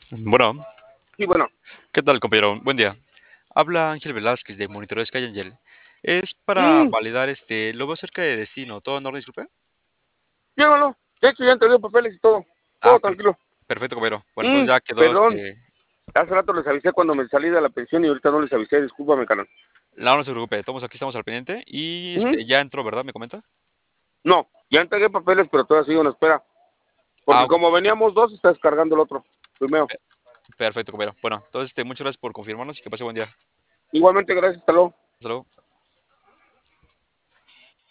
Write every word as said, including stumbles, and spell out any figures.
Bueno, Sí, bueno. ¿qué tal, compañero? Buen día. Habla Ángel Velázquez de Monitoreo Sky Angel. Es para Mm, validar, este, lo veo cerca de destino. ¿Todo en orden, disculpe? llévalo. De hecho, ya entregué papeles y todo. Ah, Todo per- tranquilo. perfecto, compañero. Bueno, Mm, entonces ya quedó, perdón. este, Hace rato les avisé cuando me salí de la pensión y ahorita no les avisé. Discúlpame, canal. no, no se preocupe, todos aquí estamos al pendiente y, Mm, este, ya entró, ¿verdad? ¿Me comenta? no, ya entregué papeles, pero todavía sigo en espera. Ah, Porque ok. como veníamos dos, está descargando el otro. Primero. Pe- Perfecto, compañero. Bueno, entonces, este, muchas gracias por confirmarnos y que pase buen día. Igualmente, gracias. Hasta luego. Hasta luego.